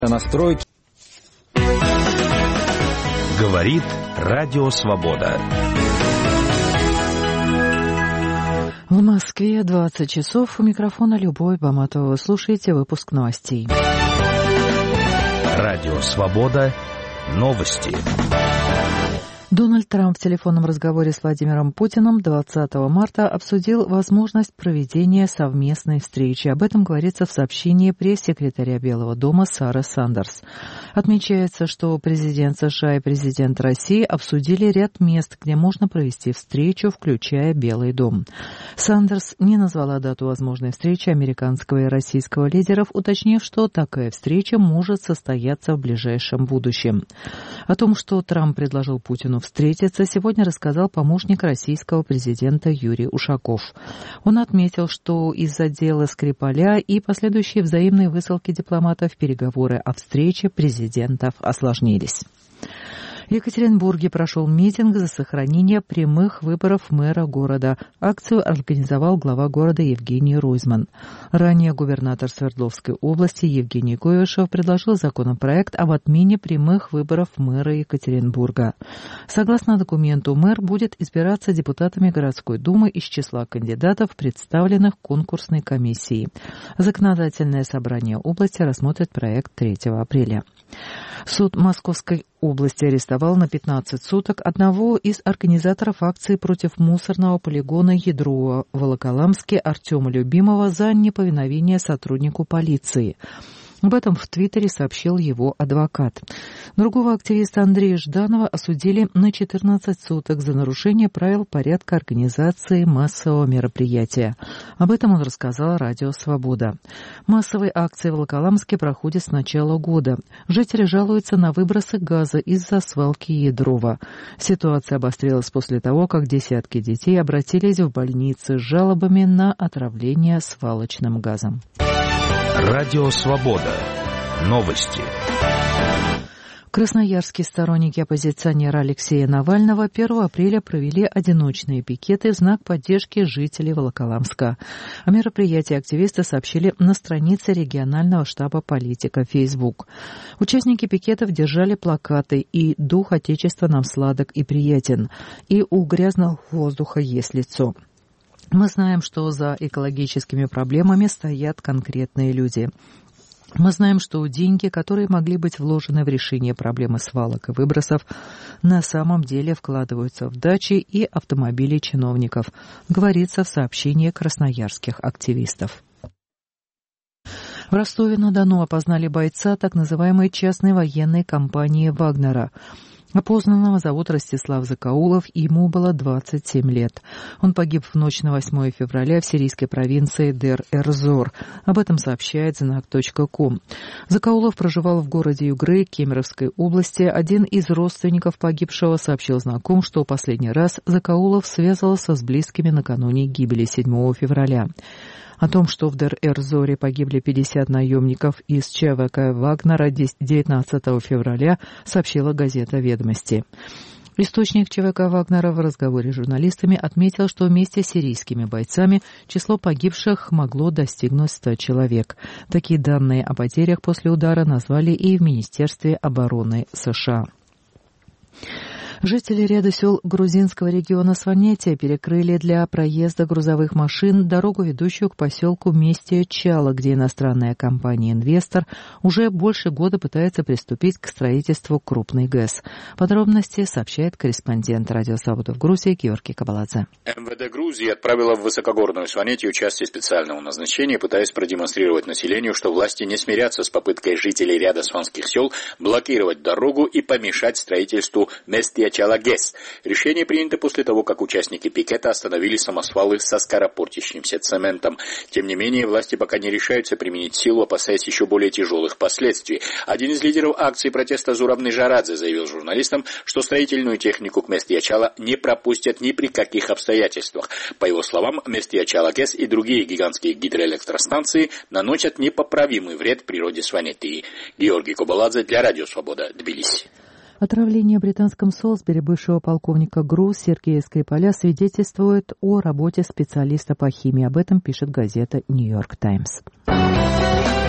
Настройки. Говорит Радио Свобода. В Москве 20 часов. У микрофона Любовь Баматова. Вы слушаете выпуск новостей. Радио Свобода. Новости. Дональд Трамп в телефонном разговоре с Владимиром Путиным 20 марта обсудил возможность проведения совместной встречи. Об этом говорится в сообщении пресс-секретаря Белого дома Сары Сандерс. Отмечается, что президент США и президент России обсудили ряд мест, где можно провести встречу, включая Белый дом. Сандерс не назвала дату возможной встречи американского и российского лидеров, уточнив, что такая встреча может состояться в ближайшем будущем. О том, что Трамп предложил Путину встретиться, сегодня рассказал помощник российского президента Юрий Ушаков. Он отметил, что из-за дела Скрипаля и последующие взаимные высылки дипломатов переговоры о встрече президентов осложнились. В Екатеринбурге прошел митинг за сохранение прямых выборов мэра города. Акцию организовал глава города Евгений Ройзман. Ранее губернатор Свердловской области Евгений Куйвашев предложил законопроект об отмене прямых выборов мэра Екатеринбурга. Согласно документу, мэр будет избираться депутатами городской думы из числа кандидатов, представленных конкурсной комиссией. Законодательное собрание области рассмотрит проект 3 апреля. Суд Московской области арестовал на 15 суток одного из организаторов акции против мусорного полигона Ядро в Волоколамске Артема Любимова за неповиновение сотруднику полиции. Об этом в Твиттере сообщил его адвокат. Другого активиста Андрея Жданова осудили на 14 суток за нарушение правил порядка организации массового мероприятия. Об этом он рассказал Радио Свобода. Массовые акции в Волоколамске проходят с начала года. Жители жалуются на выбросы газа из-за свалки Ядрова. Ситуация обострилась после того, как десятки детей обратились в больницы с жалобами на отравление свалочным газом. Радио Свобода. Новости. Красноярские сторонники оппозиционера Алексея Навального 1 апреля провели одиночные пикеты в знак поддержки жителей Волоколамска. О мероприятии активисты сообщили на странице регионального штаба политика Facebook. Участники пикетов держали плакаты «И дух Отечества нам сладок и приятен», и «У грязного воздуха есть лицо». Мы знаем, что за экологическими проблемами стоят конкретные люди. Мы знаем, что деньги, которые могли быть вложены в решение проблемы свалок и выбросов, на самом деле вкладываются в дачи и автомобили чиновников, говорится в сообщении красноярских активистов. В Ростове-на-Дону опознали бойца так называемой частной военной компании «Вагнера». Опознанного зовут Ростислав Закаулов, и ему было 27 лет. Он погиб в ночь на 8 февраля в сирийской провинции Дер-Эр-Зор. Об этом сообщает знак.ком. Закаулов проживал в городе Югры Кемеровской области. Один из родственников погибшего сообщил знаком, что последний раз Закаулов связывался с близкими накануне гибели 7 февраля. О том, что в Дер-Эр-Зоре погибли 50 наемников из ЧВК «Вагнера» 19 февраля, сообщила газета «Ведомости». Источник ЧВК «Вагнера» в разговоре с журналистами отметил, что вместе с сирийскими бойцами число погибших могло достигнуть 100 человек. Такие данные о потерях после удара назвали и в Министерстве обороны США. Жители ряда сел грузинского региона Сванетия перекрыли для проезда грузовых машин дорогу, ведущую к поселку Местия-Чала, где иностранная компания-инвестор уже больше года пытается приступить к строительству крупной ГЭС. Подробности сообщает корреспондент Радио Свобода в Грузии Георгий Кабаладзе. МВД Грузии отправила в высокогорную Сванетию части специального назначения, пытаясь продемонстрировать населению, что власти не смирятся с попыткой жителей ряда сванских сел блокировать дорогу и помешать строительству Местия-Чала ГЭС. Решение принято после того, как участники пикета остановили самосвалы со скоропортящимся цементом. Тем не менее, власти пока не решаются применить силу, опасаясь еще более тяжелых последствий. Один из лидеров акции протеста Зураб Нижарадзе заявил журналистам, что строительную технику к Местия-Чала не пропустят ни при каких обстоятельствах. По его словам, Местия-Чала ГЭС и другие гигантские гидроэлектростанции наносят непоправимый вред природе Сванетии. Георгий Кабаладзе для Радио Свобода, Тбилиси. Отравление в британском Солсбери бывшего полковника ГРУ Сергея Скрипаля свидетельствует о работе специалиста по химии. Об этом пишет газета «Нью-Йорк Таймс».